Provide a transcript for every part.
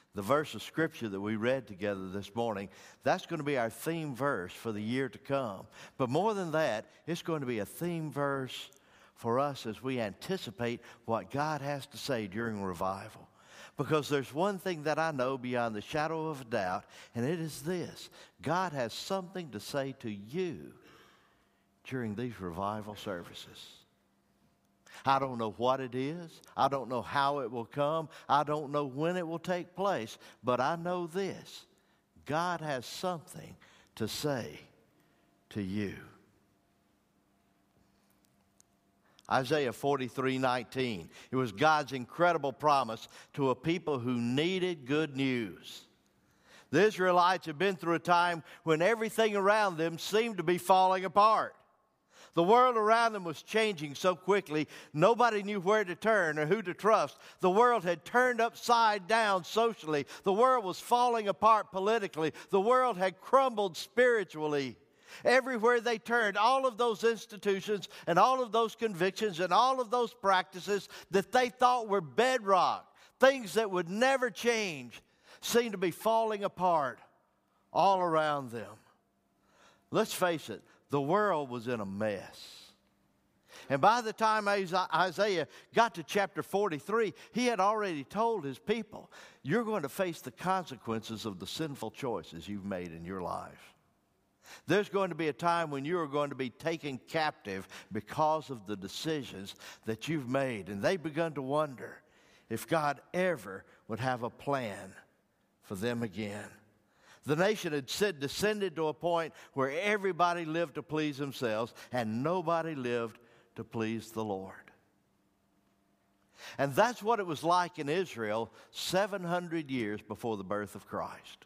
The verse of Scripture that we read together this morning, that's going to be our theme verse for the year to come. But more than that, it's going to be a theme verse for us as we anticipate what God has to say during revival. Because there's one thing that I know beyond the shadow of a doubt, and it is this: God has something to say to you during these revival services. I don't know what it is. I don't know how it will come. I don't know when it will take place. But I know this: God has something to say to you. Isaiah 43:19. It was God's incredible promise to a people who needed good news. The Israelites had been through a time when everything around them seemed to be falling apart. The world around them was changing so quickly, nobody knew where to turn or who to trust. The world had turned upside down socially. The world was falling apart politically. The world had crumbled spiritually. Everywhere they turned, all of those institutions and all of those convictions and all of those practices that they thought were bedrock, things that would never change, seemed to be falling apart all around them. Let's face it, the world was in a mess. And by the time Isaiah got to chapter 43, he had already told his people, you're going to face the consequences of the sinful choices you've made in your life. There's going to be a time when you are going to be taken captive because of the decisions that you've made. And they've begun to wonder if God ever would have a plan for them again. The nation had descended to a point where everybody lived to please themselves and nobody lived to please the Lord. And that's what it was like in Israel 700 years before the birth of Christ.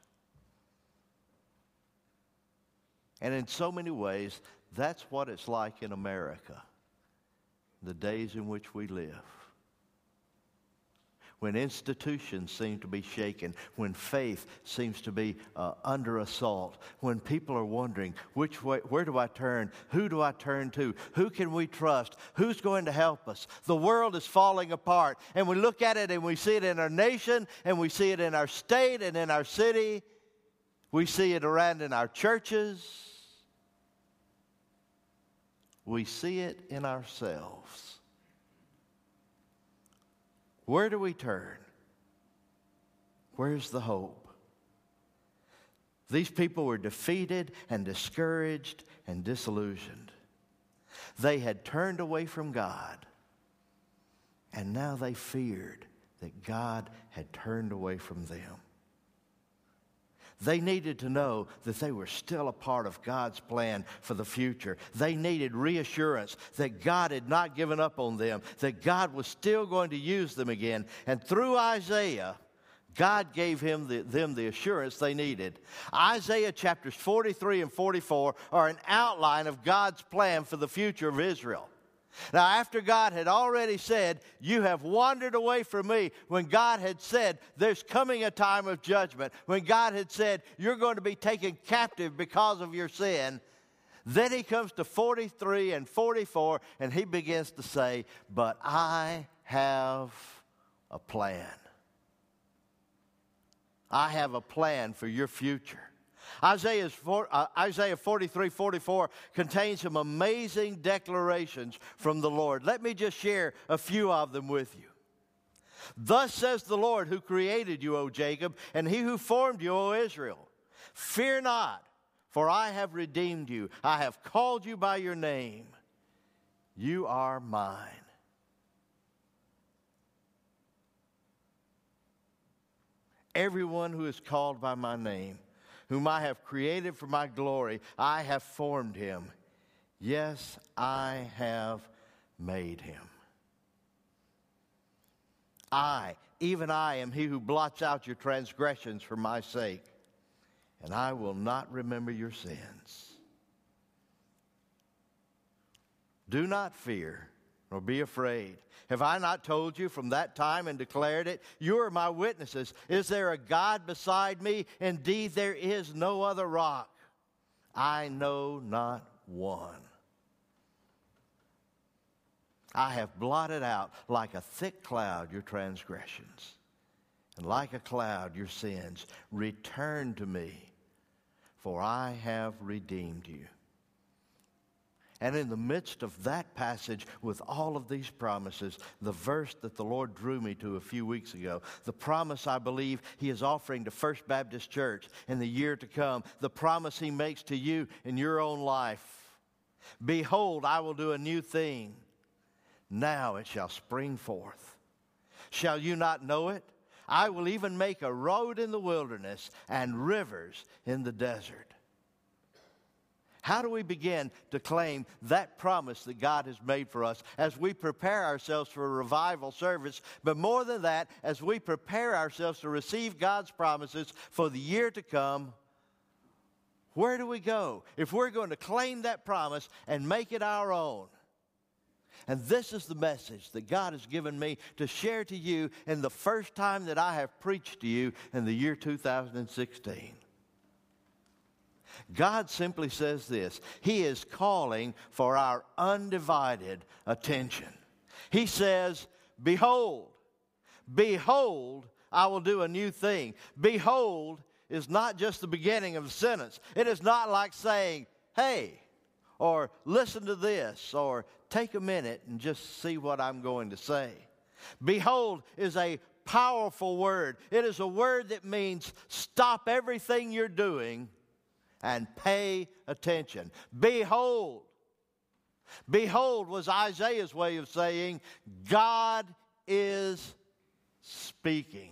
And in so many ways, that's what it's like in America, the days in which we live. When institutions seem to be shaken, when faith seems to be under assault, when people are wondering, which way, where do I turn? Who do I turn to? Who can we trust? Who's going to help us? The world is falling apart. And we look at it and we see it in our nation, and we see it in our state and in our city. We see it around in our churches. We see it in ourselves. Where do we turn? Where's the hope? These people were defeated and discouraged and disillusioned. They had turned away from God, and now they feared that God had turned away from them. They needed to know that they were still a part of God's plan for the future. They needed reassurance that God had not given up on them, that God was still going to use them again. And through Isaiah, God gave them the assurance they needed. Isaiah chapters 43 and 44 are an outline of God's plan for the future of Israel. Now, after God had already said, you have wandered away from me, when God had said, there's coming a time of judgment, when God had said, you're going to be taken captive because of your sin, then he comes to 43 and 44, and he begins to say, but I have a plan. I have a plan for your future. Isaiah 43:44 contains some amazing declarations from the Lord. Let me just share a few of them with you. Thus says the Lord who created you, O Jacob, and he who formed you, O Israel. Fear not, for I have redeemed you. I have called you by your name. You are mine. Everyone who is called by my name, whom I have created for my glory, I have formed him. Yes, I have made him. Even I, am he who blots out your transgressions for my sake, and I will not remember your sins. Do not fear, nor be afraid. Have I not told you from that time and declared it? You are my witnesses. Is there a God beside me? Indeed, there is no other rock. I know not one. I have blotted out like a thick cloud your transgressions, and like a cloud your sins. Return to me, for I have redeemed you. And in the midst of that passage with all of these promises, the verse that the Lord drew me to a few weeks ago, the promise I believe He is offering to First Baptist Church in the year to come, the promise He makes to you in your own life. Behold, I will do a new thing. Now it shall spring forth. Shall you not know it? I will even make a road in the wilderness and rivers in the desert. How do we begin to claim that promise that God has made for us as we prepare ourselves for a revival service? But more than that, as we prepare ourselves to receive God's promises for the year to come, where do we go if we're going to claim that promise and make it our own? And this is the message that God has given me to share to you in the first time that I have preached to you in the year 2016. God simply says this: He is calling for our undivided attention. He says, behold, behold, I will do a new thing. Behold is not just the beginning of a sentence. It is not like saying, hey, or listen to this, or take a minute and just see what I'm going to say. Behold is a powerful word. It is a word that means stop everything you're doing and pay attention. Behold. Behold was Isaiah's way of saying, God is speaking.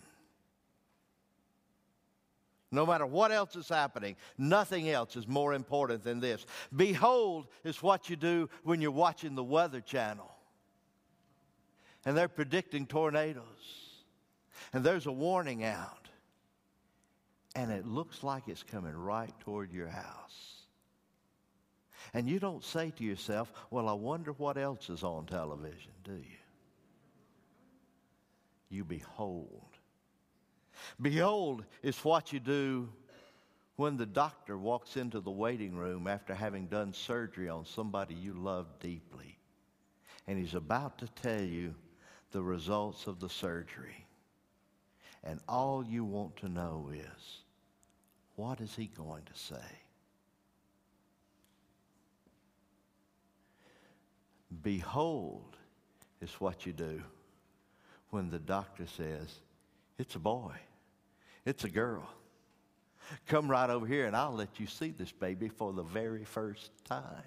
No matter what else is happening, nothing else is more important than this. Behold is what you do when you're watching the Weather Channel. And they're predicting tornadoes. And there's a warning out. And it looks like it's coming right toward your house. And you don't say to yourself, well, I wonder what else is on television, do you? You behold. Behold is what you do when the doctor walks into the waiting room after having done surgery on somebody you love deeply. And he's about to tell you the results of the surgery. And all you want to know is, what is he going to say? Behold is what you do when the doctor says, it's a boy, it's a girl. Come right over here and I'll let you see this baby for the very first time.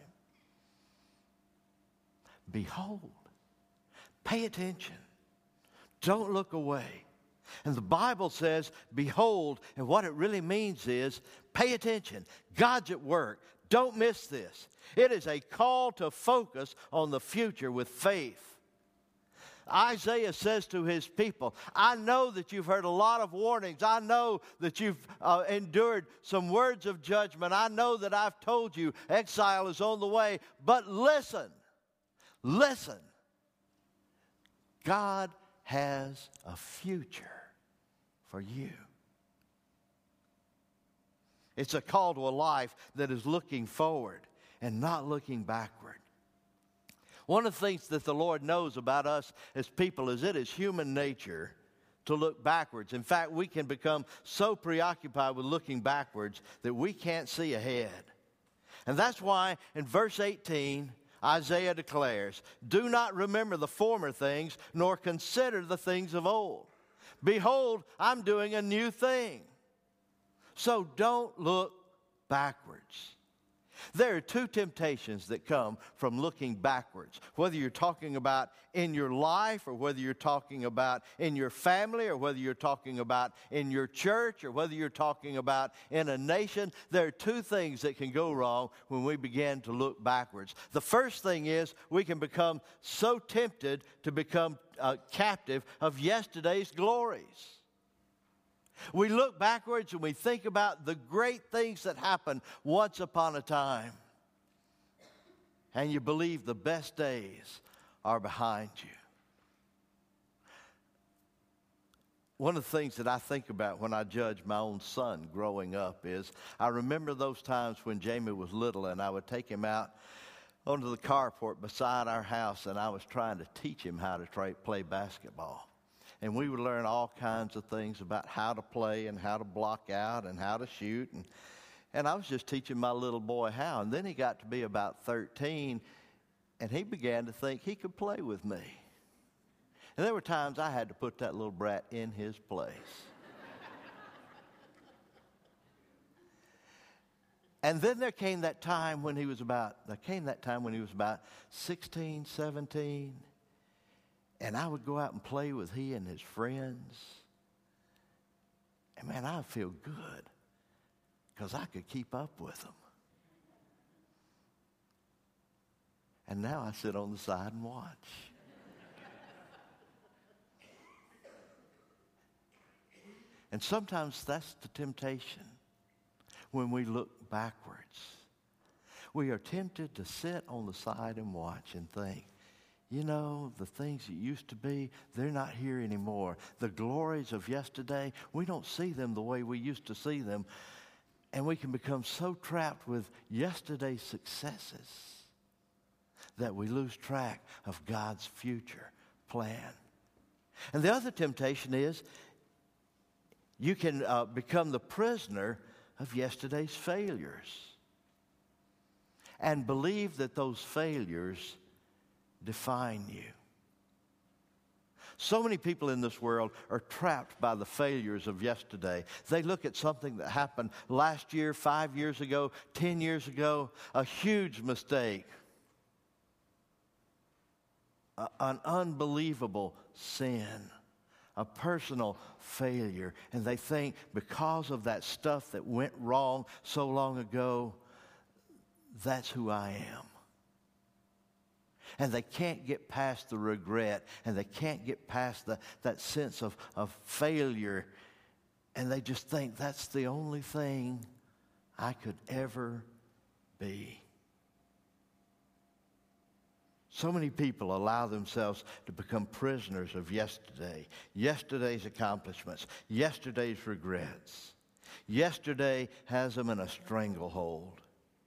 Behold. Pay attention. Don't look away. And the Bible says, behold, and what it really means is, pay attention. God's at work. Don't miss this. It is a call to focus on the future with faith. Isaiah says to his people, I know that you've heard a lot of warnings. I know that you've endured some words of judgment. I know that I've told you exile is on the way. But listen, listen. God has a future for you. It's a call to a life that is looking forward and not looking backward. One of the things that the Lord knows about us as people is it is human nature to look backwards. In fact, we can become so preoccupied with looking backwards that we can't see ahead. And that's why in verse 18, Isaiah declares, do not remember the former things, nor consider the things of old. Behold, I'm doing a new thing. So don't look backwards. There are two temptations that come from looking backwards. Whether you're talking about in your life, or whether you're talking about in your family, or whether you're talking about in your church, or whether you're talking about in a nation, there are two things that can go wrong when we begin to look backwards. The first thing is we can become so tempted to become captive of yesterday's glories. We look backwards and we think about the great things that happened once upon a time. And you believe the best days are behind you. One of the things that I think about when I judge my own son growing up is I remember those times when Jamie was little and I would take him out onto the carport beside our house and I was trying to teach him how to play basketball. And we would learn all kinds of things about how to play and how to block out and how to shoot. And I was just teaching my little boy how. And then he got to be about 13, and he began to think he could play with me. And there were times I had to put that little brat in his place. And then there came that time when he was about 16, 17, and I would go out and play with he and his friends. And man, I would feel good because I could keep up with them. And now I sit on the side and watch. And sometimes that's the temptation when we look backwards. We are tempted to sit on the side and watch and think, you know, the things that used to be, they're not here anymore. The glories of yesterday, we don't see them the way we used to see them. And we can become so trapped with yesterday's successes that we lose track of God's future plan. And the other temptation is you can become the prisoner of yesterday's failures and believe that those failures define you. So many people in this world are trapped by the failures of yesterday. They look at something that happened last year, 5 years ago, 10 years ago, a huge mistake, an unbelievable sin, a personal failure, and they think because of that stuff that went wrong so long ago, that's who I am. And they can't get past the regret, and they can't get past that sense of failure, and they just think that's the only thing I could ever be. So many people allow themselves to become prisoners of yesterday, yesterday's accomplishments, yesterday's regrets. Yesterday has them in a stranglehold.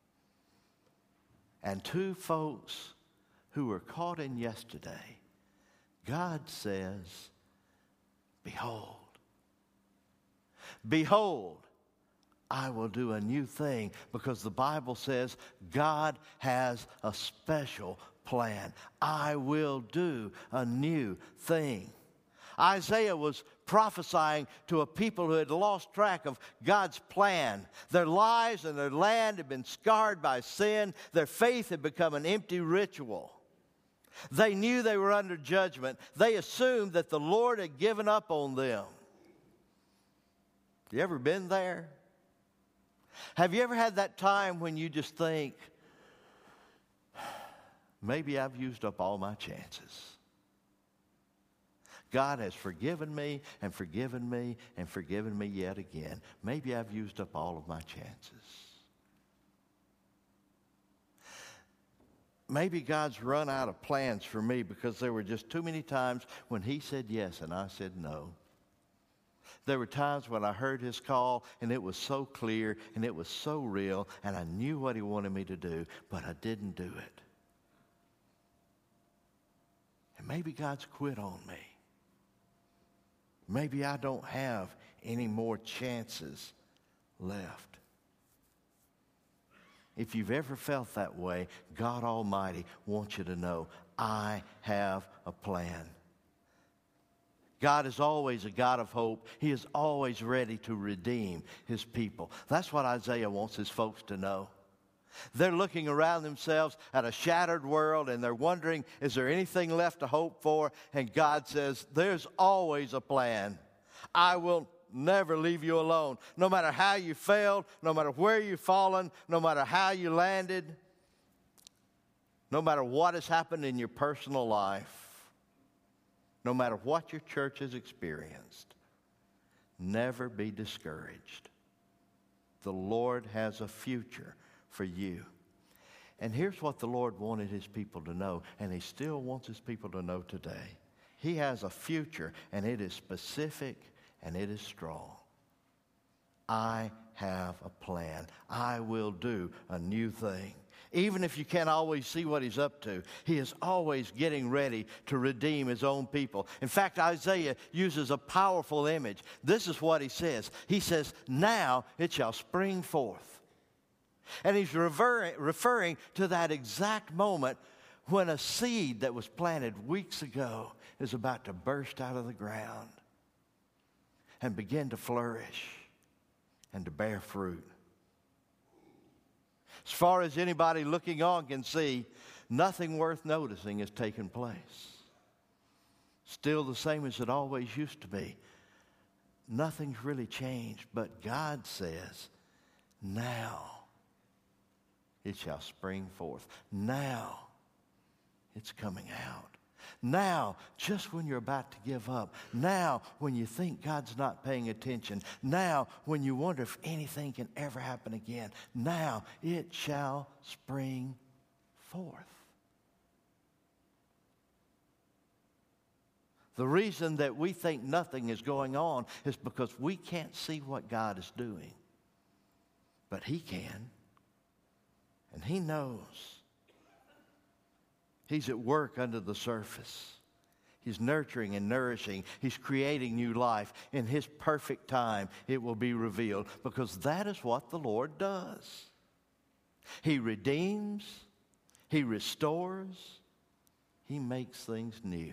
And to folks who are caught in yesterday, God says, behold, behold, I will do a new thing, because the Bible says God has a special plan. I will do a new thing. Isaiah was prophesying to a people who had lost track of God's plan. Their lives and their land had been scarred by sin. Their faith had become an empty ritual. They knew they were under judgment. They assumed that the Lord had given up on them. You ever been there? Have you ever had that time when you just think, maybe I've used up all my chances? God has forgiven me and forgiven me and forgiven me yet again. Maybe I've used up all of my chances. Maybe God's run out of plans for me because there were just too many times when He said yes and I said no. There were times when I heard His call and it was so clear and it was so real and I knew what He wanted me to do, but I didn't do it. And maybe God's quit on me. Maybe I don't have any more chances left. If you've ever felt that way, God Almighty wants you to know, I have a plan. God is always a God of hope. He is always ready to redeem His people. That's what Isaiah wants his folks to know. They're looking around themselves at a shattered world and they're wondering, is there anything left to hope for? And God says, there's always a plan. I will never leave you alone. No matter how you failed, no matter where you've fallen, no matter how you landed, no matter what has happened in your personal life, no matter what your church has experienced, never be discouraged. The Lord has a future for you. And here's what the Lord wanted His people to know, and He still wants His people to know today. He has a future, and it is specific, and it is strong. I have a plan. I will do a new thing. Even if you can't always see what he's up to, he is always getting ready to redeem his own people. In fact, Isaiah uses a powerful image. This is what he says. He says, now it shall spring forth. And he's referring to that exact moment when a seed that was planted weeks ago is about to burst out of the ground and begin to flourish and to bear fruit. As far as anybody looking on can see, nothing worth noticing has taken place. Still the same as it always used to be. Nothing's really changed, but God says, now it shall spring forth. Now it's coming out. Now, just when you're about to give up. Now, when you think God's not paying attention. Now, when you wonder if anything can ever happen again. Now, it shall spring forth. The reason that we think nothing is going on is because we can't see what God is doing. But He can. And He knows. He's at work under the surface. He's nurturing and nourishing. He's creating new life. In His perfect time, it will be revealed, because that is what the Lord does. He redeems. He restores. He makes things new.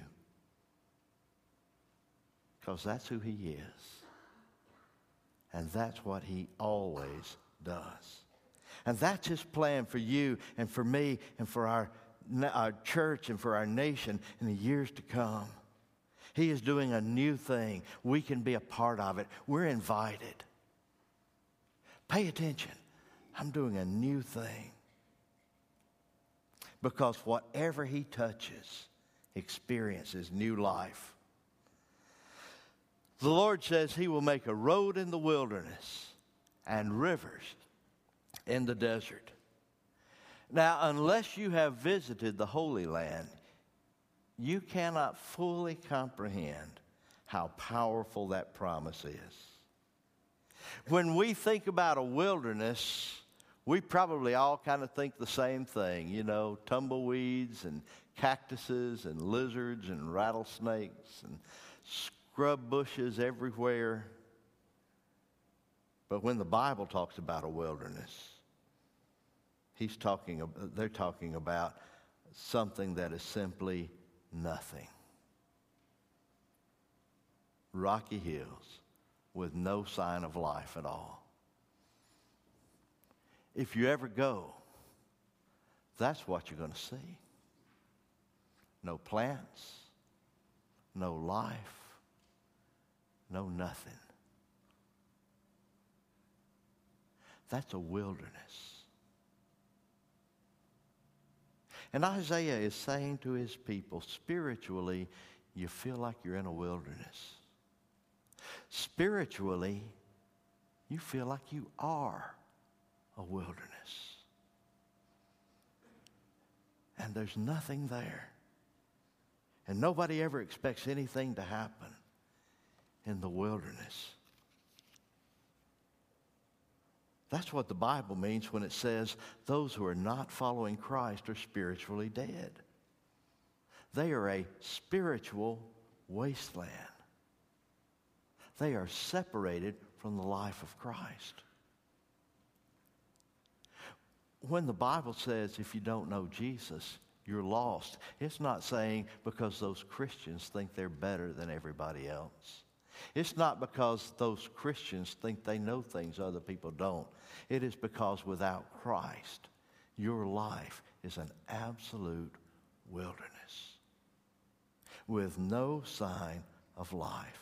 Because that's who He is. And that's what He always does. And that's His plan for you and for me and for our church and for our nation in the years to come. He is doing a new thing. We can be a part of it. We're invited. Pay attention. I'm doing a new thing. Because whatever He touches experiences new life. The Lord says He will make a road in the wilderness and rivers in the desert. Now, unless you have visited the Holy Land, you cannot fully comprehend how powerful that promise is. When we think about a wilderness, we probably all kind of think the same thing, you know, tumbleweeds and cactuses and lizards and rattlesnakes and scrub bushes everywhere. But when the Bible talks about a wilderness, they're talking about something that is simply nothing. Rocky hills with no sign of life at all. If you ever go, that's what you're going to see. No plants, no life, no nothing. That's a wilderness. And Isaiah is saying to his people, spiritually, you feel like you're in a wilderness. Spiritually, you feel like you are a wilderness. And there's nothing there. And nobody ever expects anything to happen in the wilderness. That's what the Bible means when it says those who are not following Christ are spiritually dead. They are a spiritual wasteland. They are separated from the life of Christ. When the Bible says if you don't know Jesus, you're lost, it's not saying because those Christians think they're better than everybody else. It's not because those Christians think they know things other people don't. It is because without Christ, your life is an absolute wilderness with no sign of life.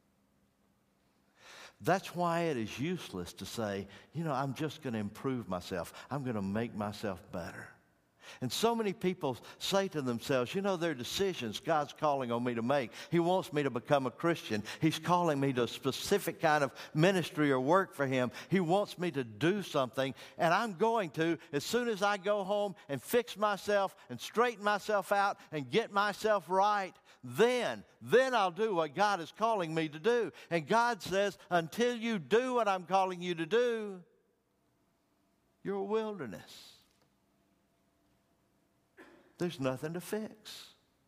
That's why it is useless to say, I'm just going to improve myself. I'm going to make myself better. And so many people say to themselves, there are decisions God's calling on me to make. He wants me to become a Christian. He's calling me to a specific kind of ministry or work for Him. He wants me to do something, and I'm going to as soon as I go home and fix myself and straighten myself out and get myself right. Then I'll do what God is calling me to do. And God says, until you do what I'm calling you to do, you're a wilderness. there's nothing to fix.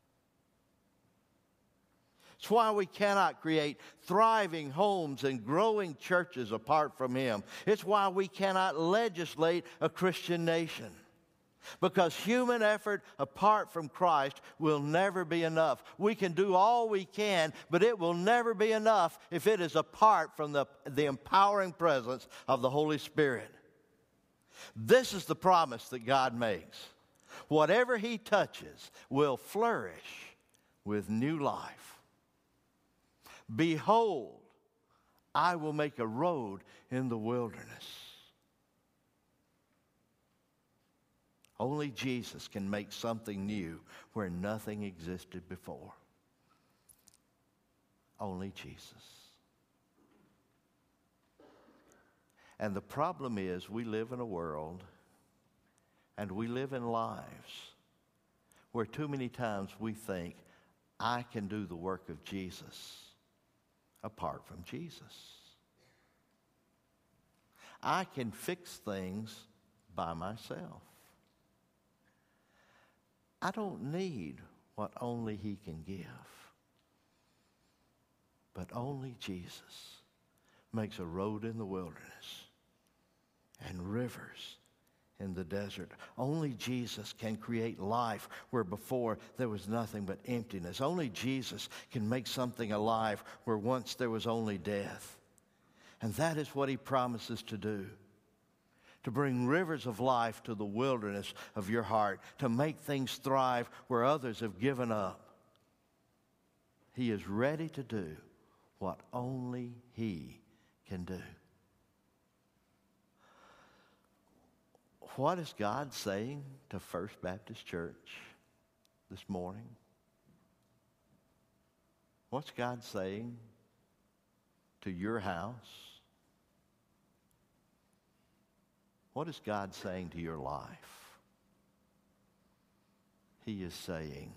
It's why we cannot create thriving homes and growing churches apart from Him. It's why we cannot legislate a Christian nation. Because human effort apart from Christ will never be enough. We can do all we can, but it will never be enough if it is apart from the empowering presence of the Holy Spirit. This is the promise that God makes. Whatever He touches will flourish with new life. Behold, I will make a road in the wilderness. Only Jesus can make something new where nothing existed before. Only Jesus. And the problem is we live in a world and we live in lives where too many times we think, I can do the work of Jesus apart from Jesus. I can fix things by myself. I don't need what only He can give. But only Jesus makes a road in the wilderness and rivers in the desert. Only Jesus can create life where before there was nothing but emptiness. Only Jesus can make something alive where once there was only death. And that is what He promises to do. To bring rivers of life to the wilderness of your heart, to make things thrive where others have given up. He is ready to do what only He can do. What is God saying to First Baptist Church this morning? What's God saying to your house? What is God saying to your life? He is saying,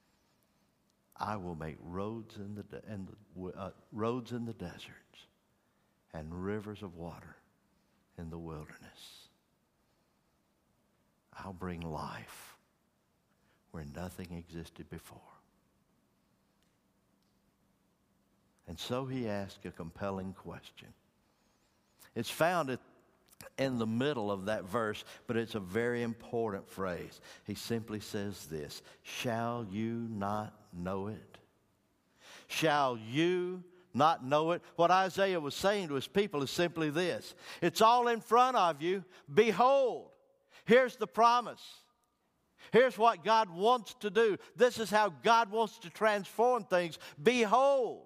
I will make roads in the deserts and rivers of water in the wilderness. I'll bring life where nothing existed before. And so He asked a compelling question. It's found in the middle of that verse, but it's a very important phrase. He simply says this, shall you not know it? Shall you not know it? What Isaiah was saying to his people is simply this. It's all in front of you. Behold, here's the promise. Here's what God wants to do. This is how God wants to transform things. Behold.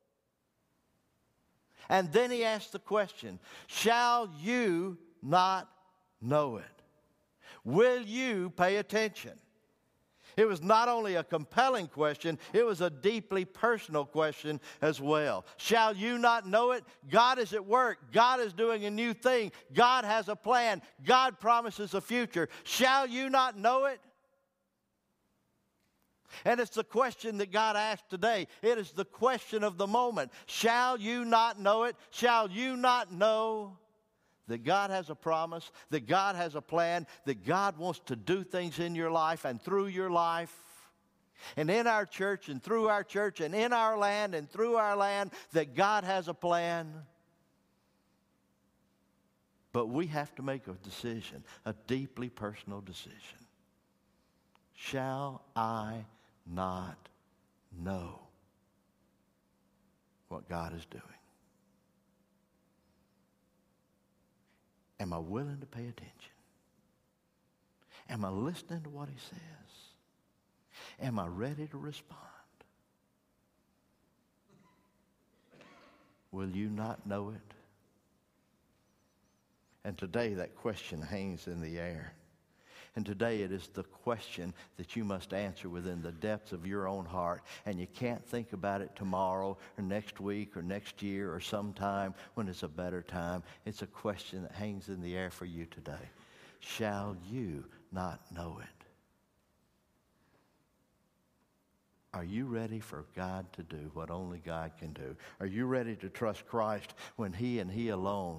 And then He asked the question, shall you not know it? Will you pay attention? It was not only a compelling question, it was a deeply personal question as well. Shall you not know it? God is at work. God is doing a new thing. God has a plan. God promises a future. Shall you not know it? And it's the question that God asked today. It is the question of the moment. Shall you not know it? Shall you not know that God has a promise, that God has a plan, that God wants to do things in your life and through your life, and in our church and through our church and in our land and through our land, that God has a plan? But we have to make a decision, a deeply personal decision. Shall I not know what God is doing? Am I willing to pay attention? Am I listening to what He says? Am I ready to respond? Will you not know it? And today that question hangs in the air. And today it is the question that you must answer within the depths of your own heart. And you can't think about it tomorrow or next week or next year or sometime when it's a better time. It's a question that hangs in the air for you today. Shall you not know it? Are you ready for God to do what only God can do? Are you ready to trust Christ when He and He alone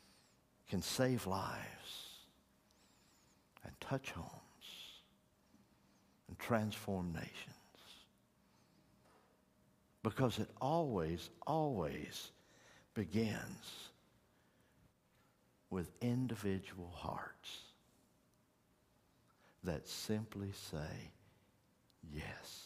can save lives and touch homes transform nations. Because it always, always begins with individual hearts that simply say yes.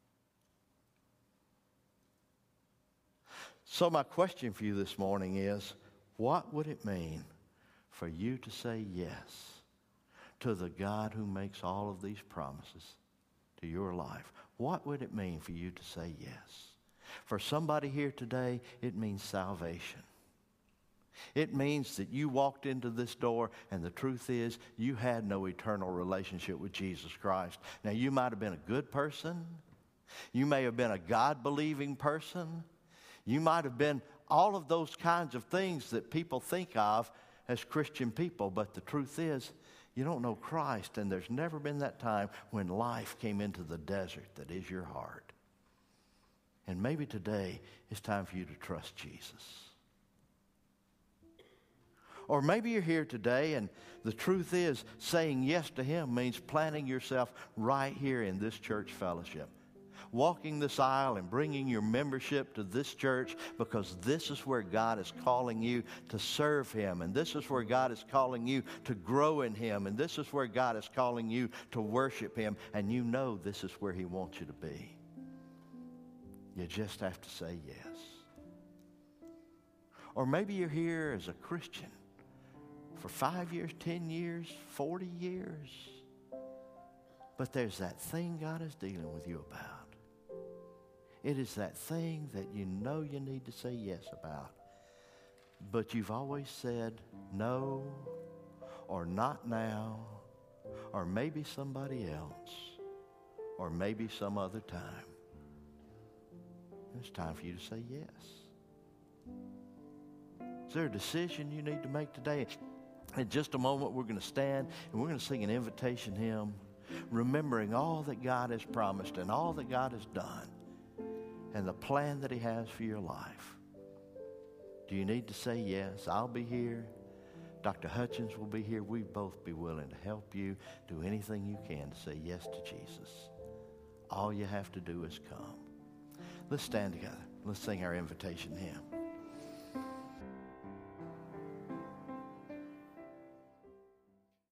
So my question for you this morning is, what would it mean for you to say yes to the God who makes all of these promises to your life? What would it mean for you to say yes? For somebody here today, it means salvation. It means that you walked into this door, and the truth is you had no eternal relationship with Jesus Christ. Now, you might have been a good person. You may have been a God-believing person. You might have been all of those kinds of things that people think of as Christian people. But the truth is, you don't know Christ, and there's never been that time when life came into the desert that is your heart. And maybe today it's time for you to trust Jesus. Or maybe you're here today, and the truth is saying yes to Him means planting yourself right here in this church fellowship. Walking this aisle and bringing your membership to this church, because this is where God is calling you to serve Him. And this is where God is calling you to grow in Him. And this is where God is calling you to worship Him. And you know this is where He wants you to be. You just have to say yes. Or maybe you're here as a Christian for 5 years, 10 years, 40 years. But there's that thing God is dealing with you about. It is that thing that you know you need to say yes about. But you've always said no, or not now, or maybe somebody else, or maybe some other time. It's time for you to say yes. Is there a decision you need to make today? In just a moment, we're going to stand and we're going to sing an invitation hymn, remembering all that God has promised and all that God has done and the plan that He has for your life. Do you need to say yes? I'll be here. Dr. Hutchins will be here. We'll both be willing to help you do anything you can to say yes to Jesus. All you have to do is come. Let's stand together. Let's sing our invitation hymn.